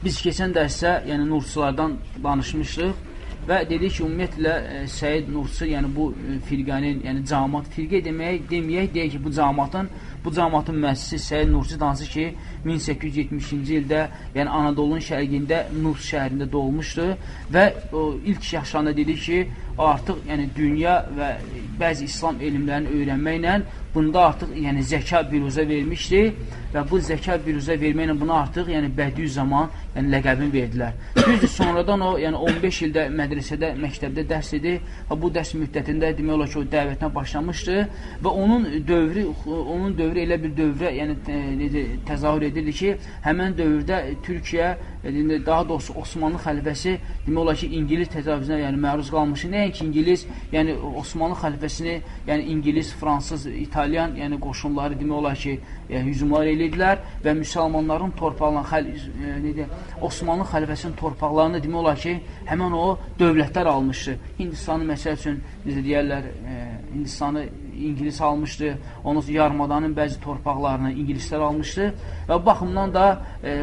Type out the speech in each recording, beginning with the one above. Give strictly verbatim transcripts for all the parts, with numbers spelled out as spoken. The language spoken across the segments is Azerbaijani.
Biz keçən dərsdə, yəni Nursilardan danışmışdıq və dedik ki, ümumiyyətlə Səid Nursi, yəni bu firqənin, yəni cəmaat firqə deməyək, deməyək, deyək ki, bu cəmaatın, bu cəmaatın müəssisi Səid Nursi dansı ki, min səkkiz yüz yetmişinci ildə, yəni Anadolunun şərqində Nurs şəhərində doğulmuşdu və o ilk yaşlarında dedik ki, artıq yəni dünya və bəzi İslam elmlərini öyrənməklə bunda artıq yəni zəka biruzə vermişdi və bu zəka biruzə verməklə buna artıq yəni bədii zaman yəni ləqəbini verdilər. Düzdür, sonradan o yəni on beş ildə mədrəsədə, məktəbdə dərs idi və bu dərs müddətində demək olar ki, o dəvətinə başlamışdı və onun dövrü, onun dövrü elə bir dövrə yəni necə təzahür edirdi ki, həmən dövrdə Türkiyə, daha doğrusu Osmanlı xəlifəsi demək olar ki, İngilis təcavüzünə yəni məruz qalmışdı. Nəinki İngilis, yəni Osmanlı xəlifəsini, yəni İngilis, Fransız, İtalyan, yəni qoşunları demək olar ki, yəni hücumlar edirdilər və müsəlmanların torpaqlarını, xəl, e, necə, Osmanlı xəlifəsinin torpaqlarını demək olar ki, həmən o dövlətlər almışdı. Hindistanı məsəl üçün, necə deyərlər, e, Hindistanı İngilis almışdı, onun yarımadanın bəzi torpaqlarını İngilislər almışdı və bu baxımdan da e,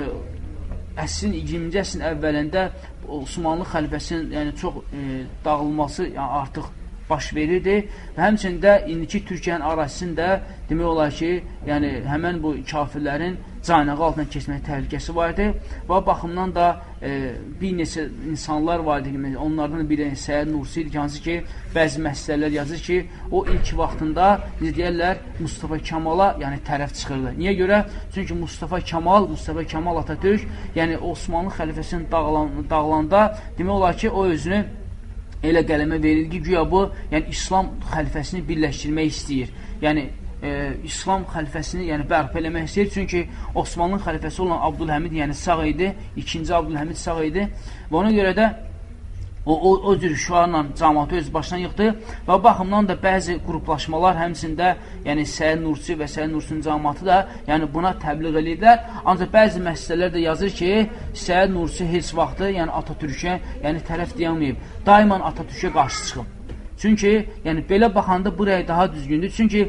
əsrin iyirminci əsrin əvvəlində Osmanlı xəlifəsinin yəni, çox e, dağılması yəni, artıq baş verirdi və həmçində indiki Türkiyənin ərazisində demək olar ki, yəni həmən bu kafirlərin caynağı altına keçmək təhlükəsi vardı və baxımdan da e, bir neçə insanlar vardı, onlardan biri Səid Nursi idi, hansı ki, bəzi məsələlər yazır ki, o ilk vaxtında, necə deyərlər, Mustafa Kamala yəni tərəf çıxırdı. Niyə görə? Çünki Mustafa Kamal, Mustafa Kamal Atatürk, yəni Osmanlı xəlifəsinin dağılan, dağılanda demək olar ki, o özünü elə qələmə verir ki, güya bu, yəni İslam xəlifəsini birləşdirmək istəyir. Yəni, e, İslam xəlifəsini yəni, bərpa eləmək istəyir. Çünki Osmanlı xəlifəsi olan Abdülhəmid yəni, sağ idi, ikinci Abdülhəmid sağ idi və ona görə də o, o, o cür şüarla cəmaatı öz başına yıxdı və baxımdan da bəzi qruplaşmalar həmçində yəni Səid Nursi və Səid Nursinin cəmaatı da yəni buna təbliğ edirlər. Ancaq bəzi məsələlər də yazır ki, Səid Nursi heç vaxtı yəni Atatürkə yəni tərəf deyəməyib. Daimən Atatürkə qarşı çıxıb. Çünki yəni belə baxanda buraya daha düzgündür. Çünki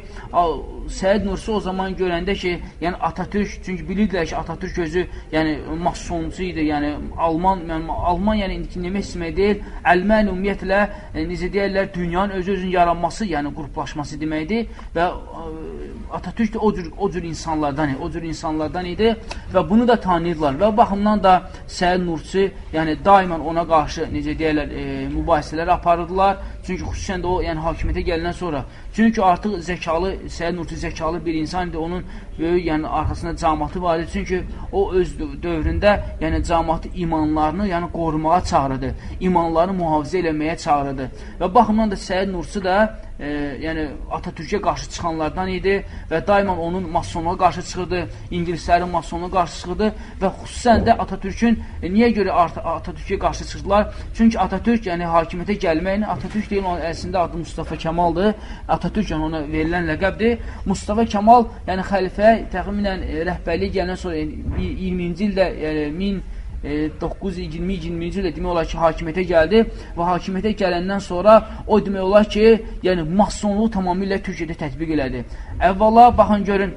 Səid Nursi o zaman görəndə ki, yəni Atatürk, çünki bilirdilər ki, Atatürk özü yəni masoncu idi, yəni Alman, yəni Alman yəni indiki demək istəmək deyil, Əlmən ümumiyyətlə e, necə deyirlər, dünyanın öz-özünün yaranması, yəni qruplaşması deməkdir və e, Atatürk də o cür, o cür insanlardan, o cür insanlardan idi və bunu da tanıyırlar və baxımdan da Səid Nursi yəni daimən ona qarşı necə deyirlər, e, mübahisələr aparırdılar. Çünki xüsusən də o yəni hakimiyyətə gəlindən sonra, çünki artıq zəkalı, Səid Nursi zəkalı bir insan idi, onun böyük yəni arxasında cəmaatı var idi. Çünki o öz dövründə yəni cəmaatı imanlarını yəni qorumağa çağırdı, imanlarını mühafizə eləməyə çağırdı və baxımdan da Səid Nursi də e, yəni Atatürkə qarşı çıxanlardan idi və daimən onun masonluğa qarşı çıxırdı, İngilislərin masonluğa qarşı çıxırdı və xüsusən də Atatürkün e, niyə görə Atatürkə qarşı çıxdılar? Çünki Atatürk yəni hakimiyyətə gəlməyini, Atatürk deyil, onun əslində adı Mustafa Kemal'dır. Atatürk yəni ona verilən ləqəbdir. Mustafa Kemal yəni xəlifə təxminən e, rəhbərliyə gələndən sonra yəni, iyirminci ildə yəni, min doqquz yüz iyirmi iyirminci ildə demək olar ki, hakimiyyətə gəldi və hakimiyyətə gələndən sonra o demək olar ki, yəni masonluğu tamamilə Türkiyədə tətbiq elədi. Əvvəla, baxın, görün,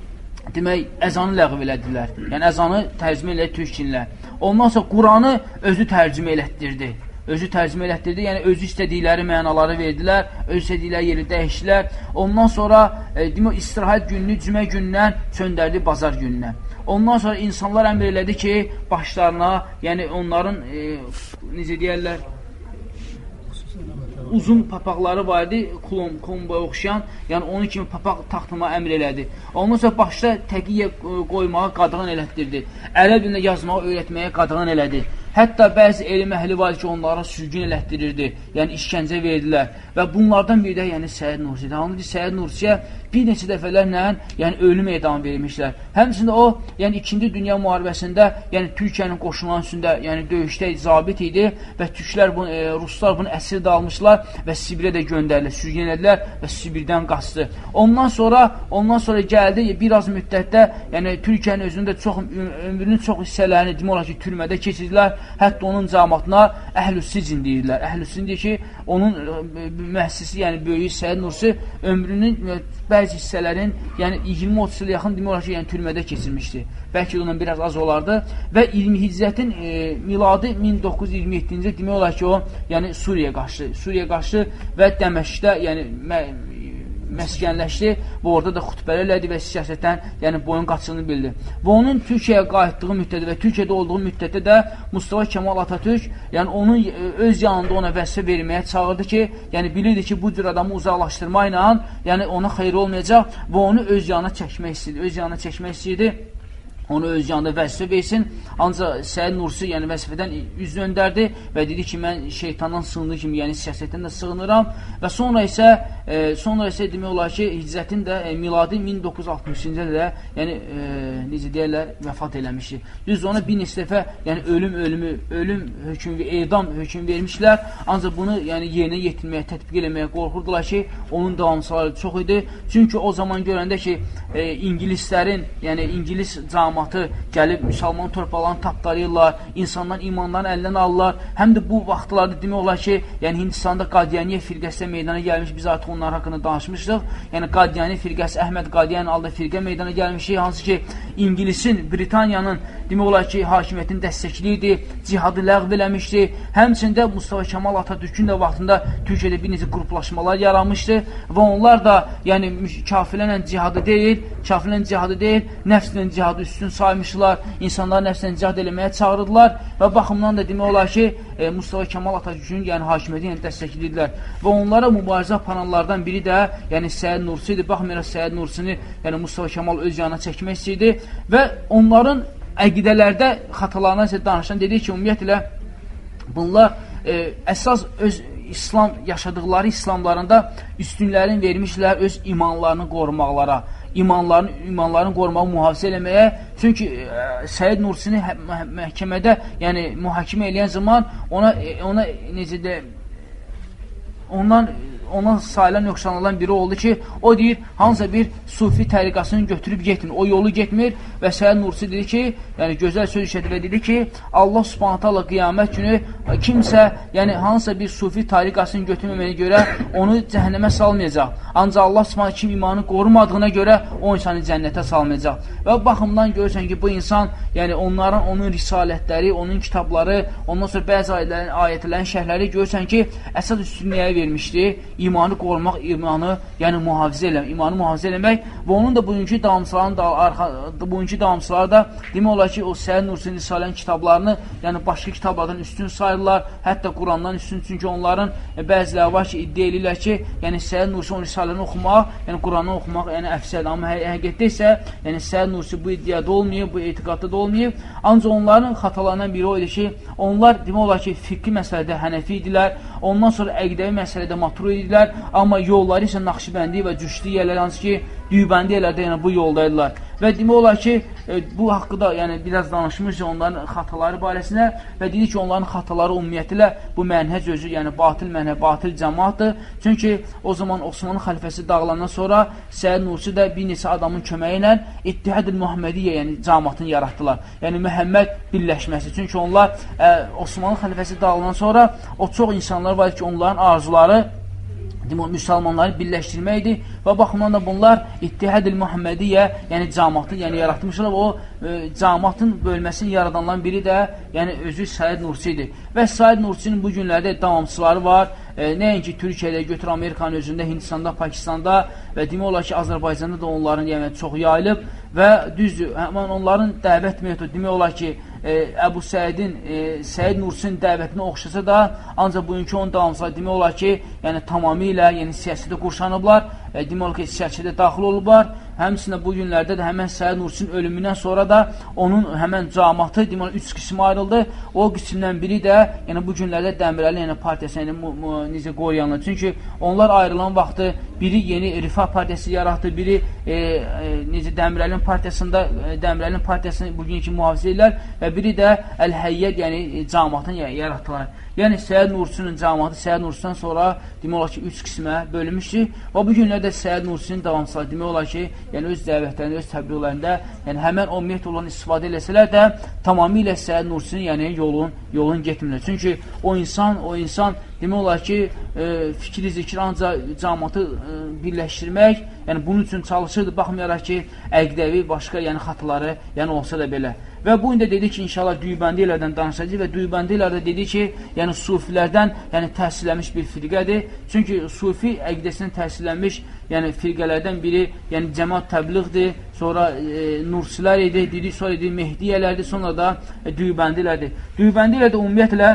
demək, əzanı ləğv elədilər. Yəni, əzanı tərcümə elədi türk dilinə. Ondan sonra Quranı özü tərcümə elətdirdi. Özü tərcümə elətdirdi, yəni özü istədikləri mənaları verdilər, özü istədikləri yeri dəyişdilər. Ondan sonra e, demək, istirahət gününü cümə günündən çöndərdi bazar gününə. Ondan sonra insanlar əmr elədi ki, başlarına, yəni onların, e, necə deyərlər, uzun papaqları var idi, klon, komboya oxşayan, yəni onun kimi papaq taxtıma əmr elədi. Ondan sonra başda təqiyyə qoymağa qadağan elətdirdi. Ərəb dilində yazmağı öyrətməyə qadağan elədi. Hətta bəzi elm əhli var ki, onlara sürgün elətdirirdi, yəni işgəncə verdilər. Və bunlardan biri də yəni Səid Nursi'dir. Hansı ki, Səid Nursi'yə bir neçə dəfələrlə yəni ölüm edamı vermişlər. Həmçində o, yəni ikinci Dünya müharibəsində, yəni Türkiyənin qoşunların üstündə, yəni döyüşdə zabit idi və türklər, bunu, e, ruslar bunu əsir də almışlar və Sibirə də göndərilir, sürgün edilər və Sibirdən qaçdı. Ondan sonra, ondan sonra gəldi, biraz müddətdə, yəni Türkiyənin özünün də çox, ömrünün çox hissələrini demək olar ki, türmədə keçirdilər Hətta onun cəmatına Əhlüs-Sicin deyirlər. Əhlüs-Sicin deyir ki, onun müəssisi, yəni böyük Səid Nursi ömrünün bəzi hissələrin, yəni iyirmi otuz ilə yaxın demək olar ki, yəni türmədə keçirmişdi. Bəlkə ondan biraz az olardı və iyirmi Hicrətin e, miladi min doqquz yüz iyirmi yeddinci demək olar ki, o yəni Suriyaya qaçdı. Suriyaya qaçdı və Dəməşqdə, yəni mə məskənləşdi və orada da xütbələr elədi və siyasətdən yəni boyun qaçdığını bildi. Və onun Türkiyəyə qayıtdığı müddətdə və Türkiyədə olduğu müddətdə də Mustafa Kemal Atatürk yəni onun öz yanında ona vəzifə verməyə çağırdı ki, yəni bilirdi ki, bu cür adamı uzaqlaşdırmayla yəni ona xeyir olmayacaq və onu öz yanına çəkmək istəyirdi. Öz yanına çəkmək istəyirdi. Onu öz yanında vəzifə versin. Ancaq Səid Nursi yəni vəzifədən üz döndərdi və dedi ki, mən şeytandan sığındığı kimi, yəni siyasətdən də sığınıram və sonra isə e, sonra isə demək olar ki, Hicrətin də e, miladi min doqquz yüz altmışıncı ildə yəni e, necə deyirlər, vəfat eləmişdi. Düz ona bir neçə dəfə yəni ölüm ölümü, ölüm hökmü, edam hökmü vermişlər. Ancaq bunu yəni yerinə yetirməyə, tətbiq eləməyə qorxurdular ki, onun davamçıları çox idi. Çünki o zaman görəndə ki, e, İngilislərin, yəni İngilis cəmiyyəti gəlib müsəlman torpaqlarını tapdalayırlar, insanların imanlarını əlindən alırlar. Həm də bu vaxtlarda demək olar ki, yəni Hindistanda Qadiyaniyyə firqəsi meydana gəlmiş, biz artıq onlar haqqında danışmışdıq. Yəni Qadiyaniyyə firqəsi, Əhməd Qadiyanın aldığı firqə meydana gəlmişdi, hansı ki, İngilisin, Britaniyanın demək olar ki, hakimiyyətini dəstəkləyirdi, cihadı ləğv eləmişdi. Həmçində Mustafa Kemal Atatürkün də vaxtında Türkiyədə bir necə qruplaşmalar yaranmışdı və onlar da yəni kafirlərlə cihadı deyil, kafirlərlə cihadı deyil, nəfslə cihadı üstün saymışlar, insanları nəfslə cihad eləməyə çağırdılar və baxımdan da demək olar ki, e, Mustafa Kemal Atatürkün yəni hakimiyyəti yəni dəstəkləyirdilər və onlara mübarizə aparanlardan biri də yəni Səid Nursi idi. Baxmayaraq Səid Nursini yəni Mustafa Kemal öz yanına çəkmək istəyirdi və onların əqidələrdə xatalarına isə danışan dedik ki, ümumiyyətlə bunlar e, əsas öz İslam yaşadıqları İslamlarında üstünlərin vermişlər öz imanlarını qorumaqlara, imanlarını, imanlarını qorumağı mühafizə eləməyə. Çünki e, Səid Nursini mə məhkəmədə yəni mühakimə eləyən zaman ona, ona necə də ondan ona sayılan nöqsanlardan biri oldu ki, o deyir, hansısa bir sufi təriqasını götürüb getmir, o yolu getmir və Səid Nursi dedi ki, yəni gözəl söz işlədi və dedi ki, Allah subhanət hala qiyamət günü kimsə, yəni hansısa bir sufi təriqasını götürməməyə görə onu cəhənnəmə salmayacaq. Ancaq Allah subhanət kim imanı qorumadığına görə o insanı cənnətə salmayacaq. Və baxımdan görürsən ki, bu insan, yəni onların, onun risalətləri, onun kitabları, ondan sonra bəzi ayətlərin, ayətlərin şərhləri görürsən ki, əsas üstünlüyə vermişdi. İmanı qorumaq, imanı yəni mühafizə eləmək, imanı mühafizə eləmək və onun da bugünkü davamçıların da arxa, bugünkü davamçıları da demək olar ki, o Səid Nursinin Risalənin kitablarını yəni başqa kitablardan üstün sayırlar, hətta Qurandan üstün, çünki onların e, bəziləri var ki, iddia edirlər ki, yəni Səid Nursinin Risaləni oxumaq, yəni Quranı oxumaq yəni əfsədir, amma hə həqiqətdə isə yəni Səid Nursi bu iddiada olmayıb, bu etiqadda da olmayıb, ancaq onların xatalarından biri o idi ki, onlar demək olar ki, fiqhi məsələdə Hənəfi idilər, ondan sonra əqidəvi məsələdə Maturi idilər, amma yolları isə Naxşibəndi və Cüşdi yerləri, hansı ki, Düybəndi yerlərdə yəni bu yoldaydılar. Və demək olar ki, e, bu haqqında yəni biraz danışmışıq onların xataları barəsində və dedik ki, onların xataları ümumiyyətilə bu mənhəc özü, yəni batil mənhəc, batil cəmaatdır. Çünki o zaman Osmanlı xəlifəsi dağılandan sonra Səid Nursi də bir neçə adamın köməyi ilə İttihad-ül Muhammediyyə, yəni cəmaatını yaratdılar. Yəni Məhəmməd birləşməsi. Çünki onlar e, Osmanlı xəlifəsi dağılandan sonra o çox insanlar var ki, onların arzuları müsəlmanları birləşdirməkdir və baxımdan da bunlar İttihad-ül Muhammediyyə, yəni cəmaatı yəni yaratmışlar və o e, cəmaatın bölməsini yaradanların biri də yəni özü Səid Nursi idi. Və Səid Nursinin bu günlərdə davamçıları var. E, nəinki Türkiyədə, götür Amerikanın özündə, Hindistanda, Pakistanda və demək olar ki, Azərbaycanda da onların yəni çox yayılıb və düzdür, həmən onların dəvət metodu demək olar ki, e, Əbu Səidin, e, Səid Nursinin dəvətinə oxşasa da, ancaq bugünkü onun davamçıları demək olar ki, yəni tamamilə yəni siyasətə qurşanıblar, e, demək olar ki, siyasətə daxil olublar. Həmçində bu günlərdə də həmən Səid Nursinin ölümündən sonra da onun həmən cəmaatı demək olar üç qismə ayrıldı. O qismdən biri də yəni bu günlərdə Dəmirəli yəni partiyası yəni necə qoruyanlar. Çünki onlar ayrılan vaxtı biri yeni Rifah partiyası yaratdı, biri e, e, necə Dəmirəlinin partiyasında e, Dəmirəlinin partiyasını bugünkü mühafizə edirlər və biri də Əl-Həyyət yəni cəmaatını yaratdılar. Yəni Səyyid Nursi'nin cəmaatı Səyyid Nursi'dən sonra demək olar ki, üç qismə bölünmüşdür. Və bu günlərdə Səyyid Nursi'nin davamçıları demək olar ki, yəni öz dəvətlərində, öz təbliğlərində, yəni həmən o ümumiyyət olan istifadə eləsələr də tamamilə Səyyid Nursi'nin yəni yolun yolun getmirlər. Çünki o insan, o insan demək olar ki, e, fikri zikir ancaq cəmaatı e, birləşdirmək, yəni bunun üçün çalışırdı, baxmayaraq ki, əqdəvi başqa yəni xataları yəni olsa da belə. Və bu ində dedi ki, inşallah Düybəndiyələrdən danışacaq və Düybəndiyələrdə dedi ki, yəni sufilərdən yəni təhsilləmiş bir firqədir. Çünki sufi əqdəsindən təhsilləmiş yəni firqələrdən biri yəni cəmaat təbliğdir, sonra e, Nursilər idi, dedi, sonra dedi Mehdiyələrdir, sonra da e, Düybəndiyələrdir. Düybəndiyələrdə ümumiyyətlə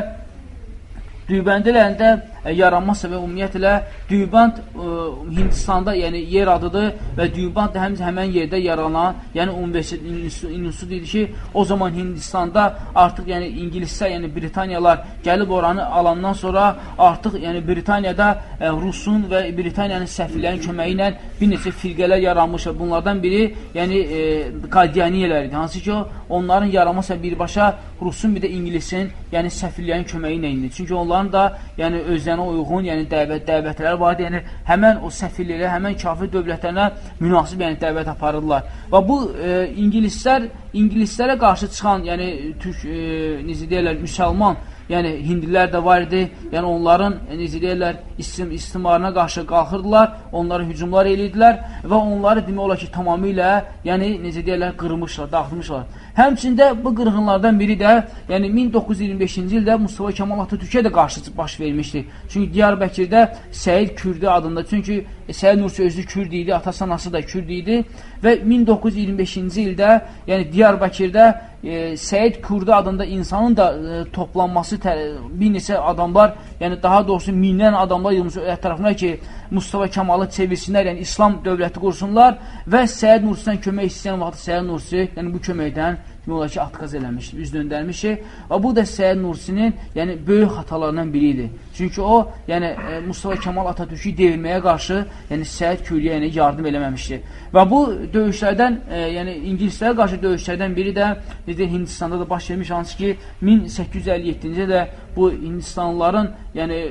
Düybəndiyələrində e, yaranma səbəbi ümumiyyətlə Düybənd e, Hindistanda yəni yer adıdır və Düybənd də həmən, həmən yerdə yaranan yəni universitet institutu idi ki, o zaman Hindistanda artıq yəni İngilislər, yəni Britaniyalar gəlib oranı alandan sonra artıq yəni Britaniyada e, Rusun və Britaniyanın səfirlərin köməyi ilə bir neçə firqələr yaranmışdır. Bunlardan biri yəni e, Qadiyaniyələr idi. Hansı ki, onların yaranma səbəbi birbaşa Rusun bir də İngilisin yəni səfirlərin köməyi ilə indi. Çünki onların da yəni özlərinə uyğun yəni dəvət dəvətləri vardı. Yəni həmən o səfirlərə, həmən kafir dövlətlərinə münasib yəni dəvət aparırlar. Və bu e, İngilislər İngilislərə qarşı çıxan yəni türk e, necə deyirlər müsəlman yəni hindlilər də var idi. Yəni onların necə deyirlər istim istimarına qarşı qalxırdılar, onlara hücumlar eləyirdilər və onları demək olar ki, tamamilə yəni necə deyirlər qırmışlar, dağıtmışlar. Həmçində bu qırğınlardan biri də yəni min doqquz yüz iyirmi beşinci ildə Mustafa Kemal Atatürkə də qarşı baş vermişdi. Çünki Diyarbəkirdə Səid Kürdi adında, çünki Səid Nursi özü Kürd idi, atası anası da Kürd idi və min doqquz yüz iyirmi beşinci ildə yəni Diyarbəkirdə e, Səid Kürdi adında insanın da e, toplanması bir neçə adamlar, yəni daha doğrusu minlərlə adamlar yığılmış ətrafına ki, Mustafa Kemalı çevirsinlər, yəni İslam dövləti qursunlar və Səid Nursi'dən kömək istəyən vaxt Səid Nursi, yəni bu köməkdən demək olar ki, atqaz eləmişdir, üz döndərmişdir. Və bu da Səid Nursinin yəni böyük xatalarından biri idi. Çünki o, yəni e, Mustafa Kemal Atatürk'ü devirməyə qarşı, yəni Səid Kürdiyə yəni, yardım eləməmişdir. Və bu döyüşlərdən, e, yəni İngilislərə qarşı döyüşlərdən biri də dedi, Hindistanda da baş vermiş, hansı ki min səkkiz yüz əlli yeddinci də bu Hindistanlıların, yəni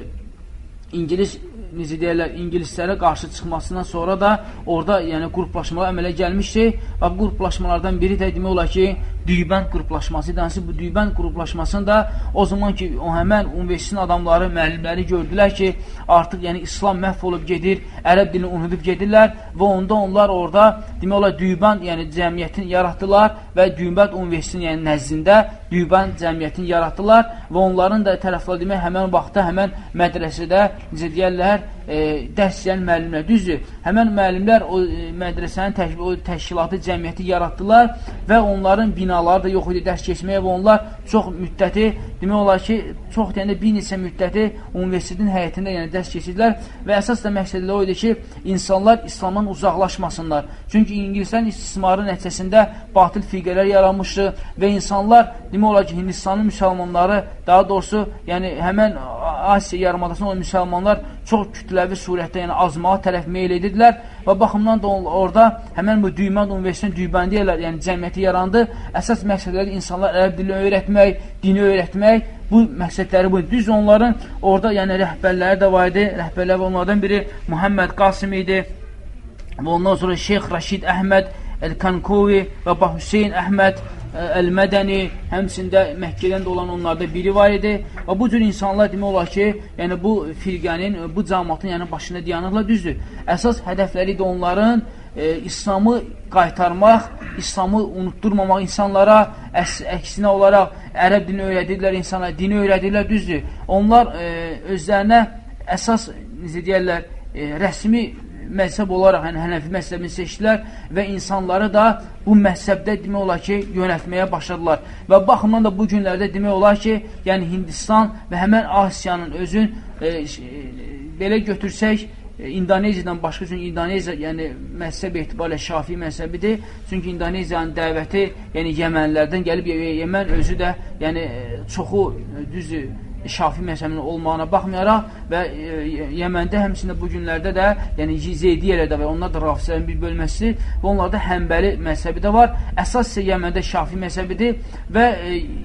İngilis necə deyərlər, İngilislərə qarşı çıxmasından sonra da orada yəni qruplaşmalar əmələ gəlmişdi və bu qruplaşmalardan biri də demək olar ki, Düybənd qruplaşması idi. Bu Düybənd qruplaşmasında o zaman ki, o həmən universitetin adamları, müəllimləri gördülər ki, artıq yəni İslam məhv olub gedir, ərəb dilini unudub gedirlər və onda onlar orada demək olar Düybənd yəni cəmiyyətini yaratdılar və Düybənd universitetinin yəni nəzdində Düybənd cəmiyyətini yaratdılar və onların da tərəfləri demək həmən vaxtda həmən mədrəsədə necə deyərlər, e, dərs deyən müəllimlər, düzdür, həmən müəllimlər o e, mədrəsənin təş o təşkilatı cəmiyyəti yaratdılar və onların binaları da yox idi dərs keçməyə və onlar çox müddəti, demək olar ki, çox deyəndə bir neçə müddəti universitetin həyətində yəni dərs keçirdilər və əsas da məqsədləri o idi ki, insanlar İslamdan uzaqlaşmasınlar. Çünki İngilislərin istismarı nəticəsində batil firqələr yaranmışdı və insanlar, demək olar ki, Hindistanın müsəlmanları, daha doğrusu, yəni həmən Asiya yarımadasında olan müsəlmanlar çox kütləvi surətdə, yəni azmağa tərəf meyl edirdilər və baxımdan da orada həmən bu Düybənd Universitetinin Düybəndiyələr, yəni cəmiyyəti yarandı. Əsas məqsədləri insanlar ərəb dilini öyrətmək, dini öyrətmək, bu məqsədləri bu. Düz onların orada yəni rəhbərləri də var idi. Rəhbərlər və onlardan biri Muhammed Qasim idi və ondan sonra Şeyx Rəşid Əhməd Əl-Kankovi və Bah Hüseyin Əhməd Əl-Mədəni, həmçində Məkkədən də olan onlarda biri var idi və bu cür insanlar demək olar ki, yəni bu firqənin, bu cəmaatın yəni başında dayanırlar, düzdür. Əsas hədəfləri də onların e, İslamı qaytarmaq, İslamı unutturmamaq insanlara, əks, əksinə olaraq ərəb dilini öyrədirlər insanlara, dini öyrədirlər, düzdür. Onlar e, özlərinə əsas, necə deyərlər, e, rəsmi məzhəb olaraq, yəni Hənəfi məzhəbini seçdilər və insanları da bu məzhəbdə demək olar ki, yönətməyə başladılar. Və baxımdan da bu günlərdə demək olar ki, yəni Hindistan və həmən Asiyanın özün e, e, belə götürsək, e, İndoneziyadan başqa, çünki İndoneziya yəni məzhəb etibarilə Şafi məzhəbidir. Çünki İndoneziyanın dəvəti yəni Yəmənlərdən gəlib, Yəmən özü də yəni çoxu düzü Şafi məzhəbinin olmağına baxmayaraq və e, Yəməndə həmçində bu günlərdə də yəni Zeydiyələr də və onlar da Rafizlərin bir bölməsi və onlarda Həmbəli məzhəbi də var. Əsas isə Yəməndə Şafi məzhəbidir və e,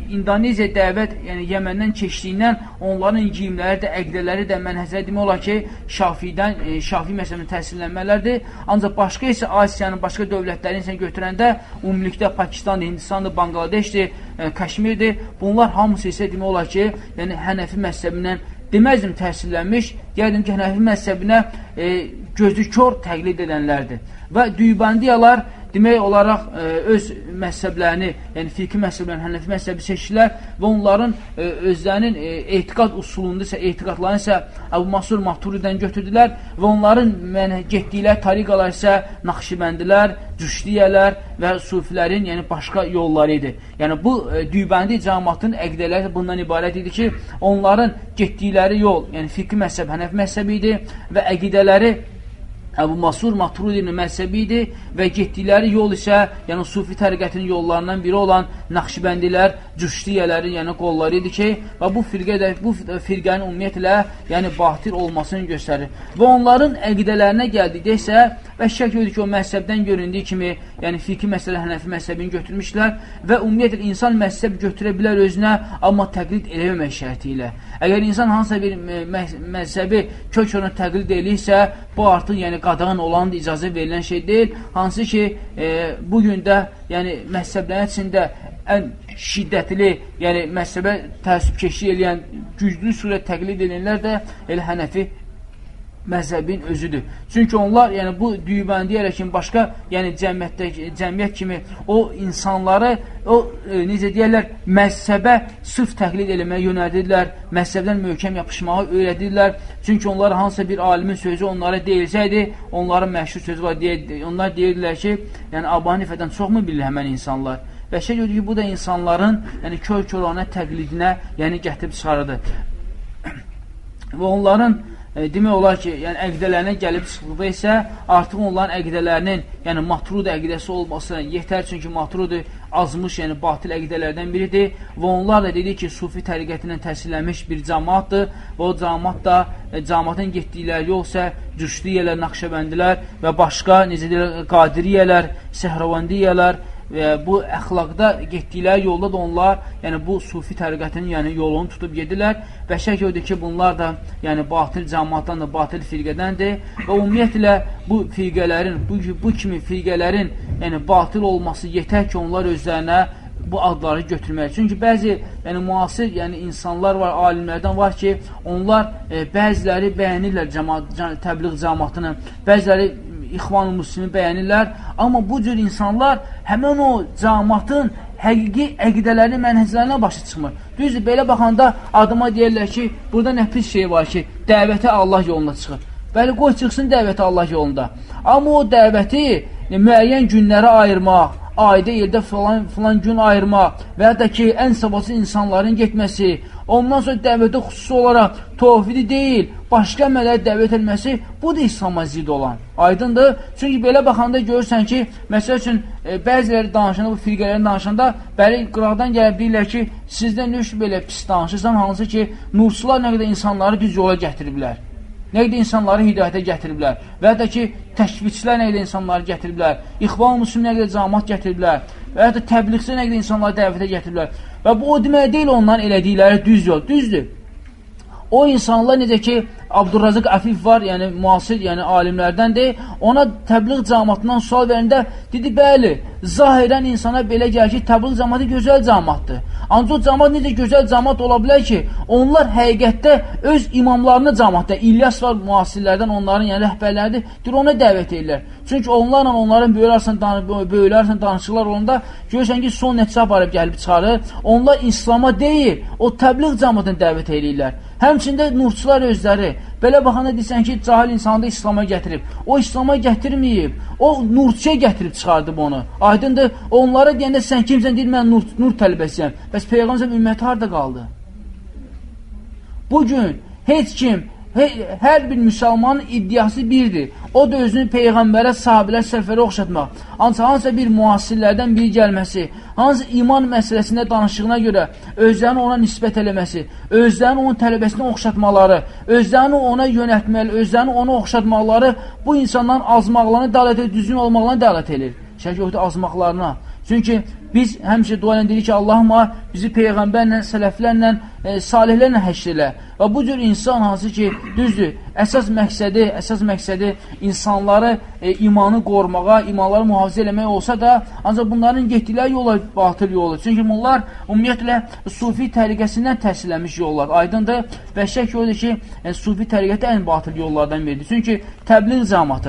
İndoneziya dəvət, yəni Yəməndən keçdiyindən onların geyimləri də, əqdələri də mənhəzə demək olar ki, Şafidən, e, Şafi məsələnin təsirlənmələrdir. Ancaq başqa isə Asiyanın başqa dövlətlərini isə götürəndə ümumilikdə Pakistandır, Hindistandır, Bangladeshdir, e, Kaşmirdir. Bunlar hamısı isə demək olar ki, yəni Hənəfi məzhəbindən deməzdim təsirlənmiş, deyərdim ki, Hənəfi məzhəbinə e, gözü kör təqlid edənlərdir. Və Düybandiyalar demək olaraq e, öz məzhəblərini, yəni fiqhi məzhəblərini, Hənəfi məzhəbi seçdilər və onların e, özlərinin e, etiqad usulunda isə, etiqadlarını isə Əbu Mansur Maturididən götürdülər və onların yəni, getdikləri tariqalar isə Naxşibəndilər, Cüşdiyələr və Sufilərin yəni, başqa yolları idi. Yəni, bu e, Düybəndi cəmaatın əqdələri bundan ibarət idi ki, onların getdikləri yol, yəni fiqhi məzhəb, Hənəfi məzhəbi idi və əqidələri Əbu Mansur Maturidinin məzhəbi idi və getdikləri yol isə yəni Sufi təriqətinin yollarından biri olan Naxşibəndilər, Cüşdiyələrin yəni qolları idi ki, və bu firqə də bu firqənin ümumiyyətlə yəni batil olmasını göstərir. Və onların əqidələrinə gəldikdə isə və şək edir ki, o məzhəbdən göründüyü kimi, yəni fiqhi məsələ Hənəfi məzhəbini götürmüşlər və ümumiyyətlə insan məzhəb götürə bilər özünə, amma təqlid eləməmək şərti ilə. Əgər insan hansısa bir məzhəbi kök-körünə təqlid eləyirsə, bu artıq yəni qadağan olan icazə verilən şey deyil. Hansı ki, e, bugün də yəni məzhəblərin içində ən şiddətli, yəni məzhəbə təəssübkeşlik eləyən, güclü surət təqlid edənlər də elə Hənəfi məzhəbin özüdür. Çünki onlar, yəni bu Düybəndiyyə kimi başqa, yəni cəmiyyətdə, cəmiyyət kimi o insanları, o e, necə deyərlər, məzhəbə sırf təqlid eləməyə yönəldirlər, məzhəbdən möhkəm yapışmağı öyrədirlər. Çünki onlar hansısa bir alimin sözü onlara deyilsəydi, onların məşhur sözü var, deyə, onlar deyirdilər ki, yəni Əbu Hanifədən çox mu bilir həmən insanlar? Və şey gördük ki, bu da insanların yəni kör-körənə təqlidinə yəni gətirib çıxarıdır. Və onların E, demək olar ki, yəni əqidələrinə gəlib çıxdıqda isə artıq onların əqidələrinin, yəni Maturidi əqidəsi olması yetər, çünki Maturidi azmış, yəni batil əqidələrdən biridir və onlar da dedik ki, Sufi təriqətindən təsirlənmiş bir cəmaatdır və o cəmaat da, e, cəmaatın getdikləri yol isə Cüşdiyələr, Naxşəbəndilər və başqa, necə deyirlər, Qadiriyələr, Səhravandiyələr və bu əxlaqda getdikləri yolda da onlar, yəni bu Sufi təriqətinin yəni yolunu tutub gedilər və şək odur ki, bunlar da yəni batil cəmaatdan da, batil firqədəndir və ümumiyyətlə bu firqələrin, bu, bu kimi firqələrin yəni batil olması yetər ki, onlar özlərinə bu adları götürmək. Çünki bəzi yəni müasir yəni insanlar var, alimlərdən var ki, onlar e, bəziləri bəyənirlər cəmaat, təbliğ cəmaatını, bəziləri İxvan-ı Müslimi bəyənirlər, amma bu cür insanlar həmən o cəmaatın həqiqi əqidələrinin mənhəclərinə başa çıxmır. Düzdür, belə baxanda adıma deyirlər ki, burada nə pis şey var ki, dəvəti Allah yoluna çıxır. Bəli, qoy çıxsın dəvəti Allah yolunda. Amma o dəvəti e, müəyyən günlərə ayırmaq, ayda ildə falan, falan gün ayırmaq və ya da ki, ən savazı insanların getməsi, ondan sonra dəvətə xüsusi olaraq tövhidi deyil, başqa əməlləri dəvət edilməsi, bu da İslam'a zid olan. Aydındır. Çünki belə baxanda görürsən ki, məsəl üçün, e, bəziləri danışanda, bu firqələrin danışanda, bəli, qıraqdan gəlib deyirlər ki, sizdən nüş belə pis danışırsan, hansı ki, nursular nə qədər insanları düz yola gətiriblər. Nə qədər insanları hidayətə gətiriblər və ya da ki, təşviçlər nə qədər insanları gətiriblər, İxvan-ı Müslim nə qədər cəmaat gətiriblər və ya da təbliğçilər nə qədər insanları dəvətə gətiriblər və bu o demək deyil onların elədikləri düz yol, düzdür. O insanlar necə ki, Abdurrazıq Əfif var, yəni müasir, yəni alimlərdəndir, ona təbliğ cəmaatından sual verəndə dedi, bəli, zahirən insana belə gəlir ki, təbliğ cəmaatı gözəl cəmaatdır. Ancaq o cəmaat necə gözəl cəmaat ola bilər ki, onlar həqiqətdə öz imamlarını cəmaatda, İlyas var müasirlərdən, onların yəni rəhbərləridir, deyir, ona dəvət edirlər. Çünki onlarla onların böyüklərlə danışıqlar olanda görürsən ki, son nəticə aparıb gəlib çıxarır. Onlar İslama deyil, o təbliğ cəmaatını dəvət edirlər. Həmçində nurçular özləri, belə baxanda deyirsən ki, cahil insanı da İslama gətirib. O İslama gətirməyib, o nurçuya gətirib çıxardıb onu. Aydındır, onlara deyəndə sən kimsən deyir, mən nur, nur tələbəsiyəm. Bəs Peyğəmbər ümməti harada qaldı? Bugün heç kim, he, hər bir müsəlmanın iddiası birdir. O da özünü Peyğəmbərə, sahabələr, sələflərə oxşatmaq. Ancaq hansısa bir müasirlərdən biri gəlməsi, hansı iman məsələsində danışığına görə özlərini ona nisbət eləməsi, özlərini onun tələbəsinə oxşatmaları, özlərini ona yönətməli, özlərini ona oxşatmaları bu insanların azmaqlarına dəlalət edir, düzgün olmaqlarına dəlalət edir. Şəkil azmaqlarına. Çünki biz həmişə dua edirik ki, Allahımma bizi Peyğəmbərlə, sələflərlə, e, salihlərlə həşr elə. Və bu cür insan hansı ki, düzdür, əsas məqsədi, əsas məqsədi insanları e, imanı qorumağa, imanları mühafizə eləmək olsa da, ancaq bunların getdikləri yola batıl yolu. Çünki bunlar ümumiyyətlə sufi təriqəsindən təhsilləmiş yollar. Aydındır və şək yoxdur ki, e, sufi təriqəti ən batıl yollardan biridir. Çünki təbliğ cəmaatı.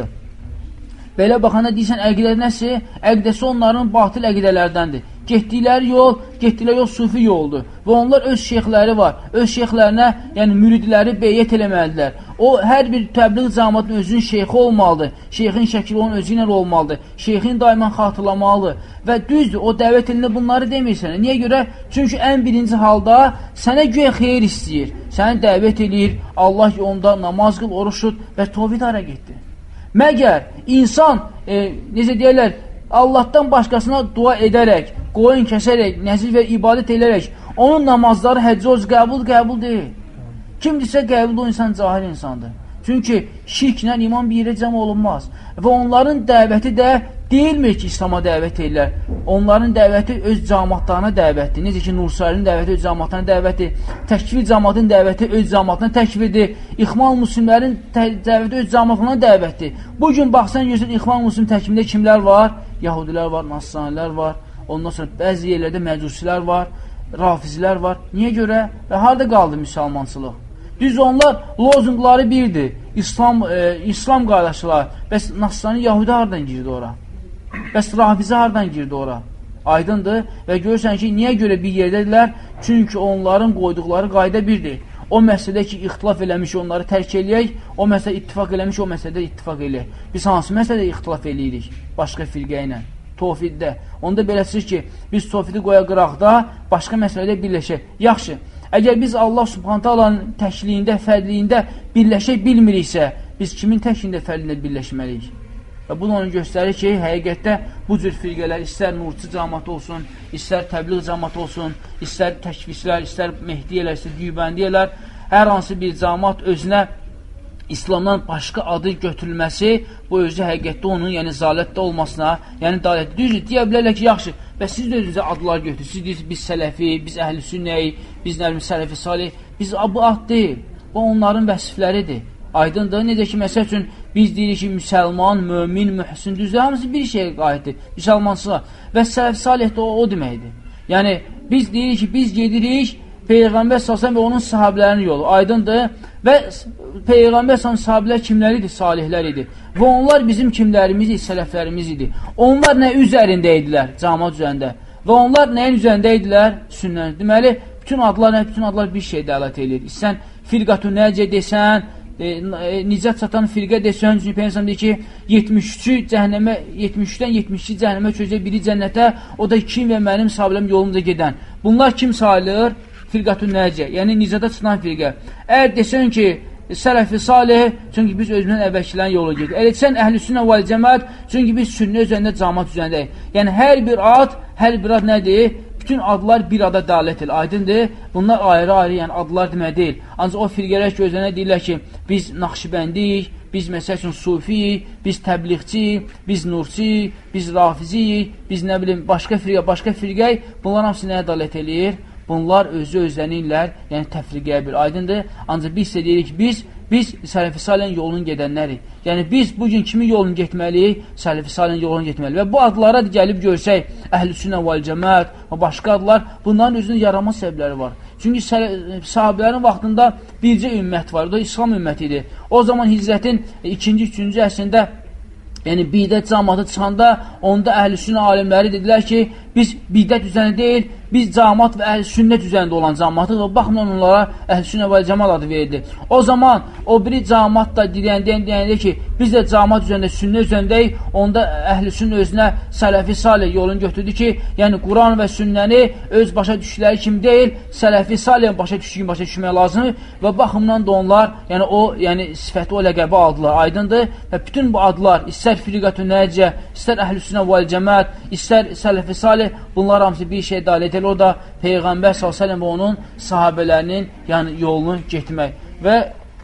Belə baxanda deyirsən, əqidə nəsi? Əqidəsi onların batıl əqidələrdəndir. Getdikləri yol, getdikləri yol sufi yoldur. Və onlar öz şeyxləri var. Öz şeyxlərinə, yəni müridləri beyyət eləməlidirlər. O, hər bir təbliğ cəmaatının özünün şeyxi olmalıdır. Şeyxin şəkili onun özü ilə olmalıdır. Şeyxin daimən xatırlamalıdır. Və düzdür, o dəvət elində bunları demirsən. Niyə görə? Çünki ən birinci halda sənə güya xeyir istəyir. Səni dəvət eləyir, Allah yolunda namaz qıl, oruç tut və tovhid hərəkətdir. Məgər insan, e, necə deyərlər, Allahdan başqasına dua edərək, qoyun kəsərək, nəzir və ibadət edərək, onun namazları həccoz qəbul, qəbul deyil. Kim desə qəbul o insan cahil insandır. Çünki şirklə iman bir yerə cəm olunmaz. Və onların dəvəti də deyilmir ki, İslam'a dəvət edirlər. Onların dəvəti öz cəmaatlarına dəvətdir. Necə ki, Nursayilin dəvəti öz cəmaatlarına dəvətdir. Təkvir cəmaatının dəvəti öz cəmaatına təkvirdir. İxmal müslimlərin dəvəti öz cəmaatlarına dəvətdir. Bugün baxsan, görsən, İxmal müslim təkvimdə kimlər var? Yahudilər var, Nasranilər var. Ondan sonra bəzi yerlərdə məcusilər var, rafizilər var. Niyə görə? Və harada qaldı müsəlmançılıq? Düz onlar lozunqları birdir. İslam, e, İslam qardaşlar. Bəs Nasrani Yahudi haradan girdi ora? Bəs Rafizə haradan girdi ora? Aydındır və görürsən ki, niyə görə bir yerdədirlər? Çünki onların qoyduqları qayda birdir. O məsələdə ki, ixtilaf eləmiş onları tərk eləyək, o məsələ ittifaq eləmiş, o məsələdə ittifaq eləyək. Biz hansı məsələdə ixtilaf eləyirik? Başqa firqə ilə, tovhiddə. Onda beləsir ki, biz tovhidi qoya qıraqda, başqa məsələdə birləşək. Yaxşı, əgər biz Allah Subhanahu taalanın təkliyində, fədliyində birləşək bilmiriksə, biz kimin təkliyində, fədliyində birləşməliyik? Və bu da onu göstərir ki, həqiqətdə bu cür firqələr, istər nurçu cəmaat olsun, istər təbliğ cəmaat olsun, istər təkvislər, istər mehdiyələr, istər düybəndiyələr, hər hansı bir cəmaat özünə İslamdan başqa adı götürülməsi, bu özü həqiqətdə onun, yəni zalətdə olmasına, yəni dalətdə. Düzdür, deyə bilərlər ki, yaxşı, və siz də özünüzə adlar götürürsünüz. Siz deyirsiniz, biz sələfi, biz əhl-i sünnəyik, biz nəvim sələfi salih. Biz bu ad deyil, bu onların vəsifləridir. Aydındır, necə ki, məsəl üçün, biz deyirik ki, müsəlman, mömin, mühsin, düzdür, hamısı bir şeyə qayıtdır, müsəlmansılar. Və sələf salih də o, o deməkdir. Yəni, biz deyirik ki, biz gedirik, Peyğəmbər sallallahu və onun sahabilərinin yolu, aydındır. Və Peyğəmbər sallallahu sahabilər kimlər idi? Salihlər idi. Və onlar bizim kimlərimiz idi? Sələflərimiz idi. Onlar nə üzərində idilər? Cəmaət üzərində. Və onlar nəyin üzərində idilər? Sünnət. Deməli, bütün adlar, nə? Bütün adlar bir şey dəlalət edir. İstən firqatü nəcə desən, e, e, nicət satan firqə desən, çünki Peyğəmbər deyir ki, yetmiş üçü cəhənnəmə, yetmiş üçdən yetmiş iki cəhənnəmə köçəcək, biri cənnətə, o da kim və mənim sahabiləm yolumda gedən. Bunlar kim sayılır? Firqatü nəcə, yəni nicədə çıxan firqə. Əgər desən ki, sələfi salih, çünki biz özümdən əvvəlkilərin yolu gedir. Əgər desən əhl-i sünnə vəl cəmaət, çünki biz sünnə üzərində, cəmaət üzərindəyik. Yəni, hər bir ad, hər bir ad nədir? Bütün adlar bir ada dalət edir, aydındır. Bunlar ayrı-ayrı, yəni adlar demək deyil. Ancaq o firqələr ki, özlərinə deyirlər ki, biz naxşibəndiyik, biz məsəl üçün sufiyik, biz təbliğçiyik, biz nursiyik, biz rafiziyik, biz nə bilim, başqa firqə, başqa firqək, bunlar hamısı nəyə dalət edir? Bunlar özü özlənirlər, yəni təfriqəyə bir aydındır. Ancaq biz isə deyirik ki, biz, biz sələfi salihən yolunun gedənlərik. Yəni biz bugün kimin yolunu getməliyik? Sələfi salihən yolunu getməliyik. Və bu adlara gəlib görsək, əhl-i sünnə vəl cəmaət və başqa adlar, bunların özünün yaranma səbəbləri var. Çünki sahabilərin vaxtında bircə ümmət var, o da İslam ümməti idi. O zaman hicrətin ikinci, üçüncü əsrində, yəni bidət cəmaatı çıxanda, onda əhl-i sünnə alimləri dedilər ki, biz bidət üzərində deyil, biz cəmaat və əhl-i sünnət üzərində olan cəmaatıq və baxımdan onlara əhl-i sünnə və cəmaat adı verildi. O zaman o biri cəmaat da deyəndə, deyəndə ki, biz də cəmaat üzərində, sünnə üzərindəyik, onda əhl-i sünnə özünə sələfi salih yolunu götürdü ki, yəni Quran və sünnəni öz başa düşdükləri kimi deyil, sələfi salih başa düşdüyü kimi başa düşmək lazımdır və baxımdan da onlar, yəni o, yəni sifəti o ləqəbi aldılar, aydındır və bütün bu adlar, istər firqatü nəcə, istər əhl-i sünnə və cəmaat, istər sələfi salih, bunlar hamısı bir şey dalet edir, o da Peyğəmbər sallallahu əleyhi və səlləm və onun sahabələrinin yəni yolunu getmək. Və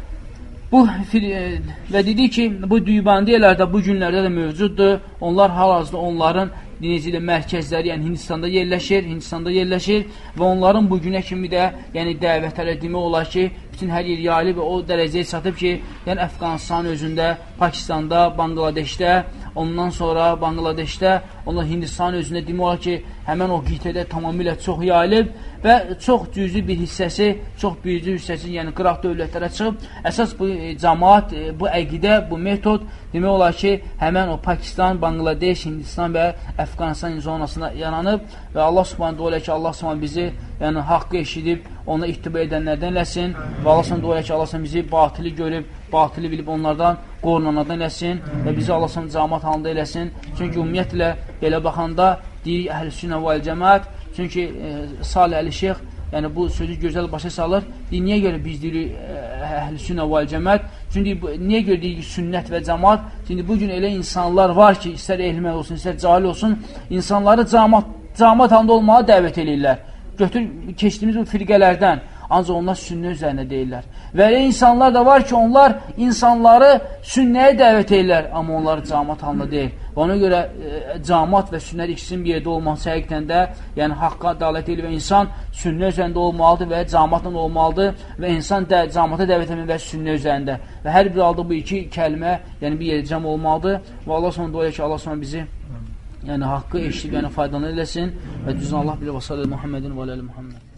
bu və dedi ki, bu düybandiyələr də bu günlərdə də mövcuddur. Onlar hal-hazırda onların necə mərkəzləri, yəni Hindistanda yerləşir, Hindistanda yerləşir və onların bu günə kimi də, yəni dəvətləri demək olar ki, bütün hər yer yayılıb və o dərəcəyə çatıb ki, yəni Əfqanistan özündə, Pakistanda, Bangladeşdə, ondan sonra Bangladeşdə, onlar Hindistan özündə demək olar ki, həmən o qitədə tamamilə çox yayılıb və çox cüzi bir hissəsi, çox büyücü hissəsi, yəni qıraq dövlətlərə çıxıb. Əsas bu e, cəmaat, e, bu əqidə, bu metod demək olar ki, həmən o Pakistan, Bangladeş, Hindistan və Əfqanistan zonasına yaranıb və Allah subhanahu ola ki, Allah subhanahu bizi yəni haqqı eşidib, ona ittiba edənlərdən eləsin və Allah subhanahu ola ki, Allah subhanahu bizi batili görüb, batili bilib onlardan qorunanlardan eləsin və bizi Allah subhanahu cəmaat halında eləsin. Çünki ümumiyyətlə belə baxanda deyir Əhl-i-Sünnə vəl-Cəmaət. Çünki e, Salih Əli Şeyx yəni bu sözü gözəl başa salır. Deyir, niyə görə biz deyirik Əhl-i-Sünnə vəl-Cəmaət? Çünki bu, niyə görə deyirik sünnət və cəmaat? Çünki bugün elə insanlar var ki, istər elmə olsun, istər cahil olsun, insanları cəmaat, cəmaat halında olmağa dəvət edirlər. Götür, keçdiyimiz bu firqələrdən, ancaq onlar sünnə üzərində deyirlər. Və elə insanlar da var ki, onlar insanları sünnəyə dəvət edirlər, amma onları cəmaat halında deyil. Və ona görə e, cəmaat və sünnət ikisinin bir yerdə olması həqiqətən də, yəni haqqa ədalət edir və insan sünnə üzərində olmalıdır və cəmaatla olmalıdır və insan də cəmaata dəvət etmir və sünnə üzərində. Və hər bir halda bu iki kəlmə, yəni bir yerdə cəm olmalıdır və Allah sonra dolayı ki, Allah sonra bizi yəni haqqı eşidib, yəni faydalı eləsin və düzün Allah bilir və sallallahu Muhammedin və aləli Muhammed.